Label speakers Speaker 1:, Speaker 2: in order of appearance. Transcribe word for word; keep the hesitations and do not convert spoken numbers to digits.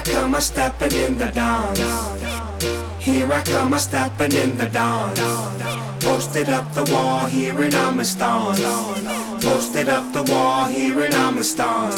Speaker 1: come a stepping in the dance. Here I come a stepping in the dance. Posted up the wall here in Amistad. Posted up the wall here in Amistad.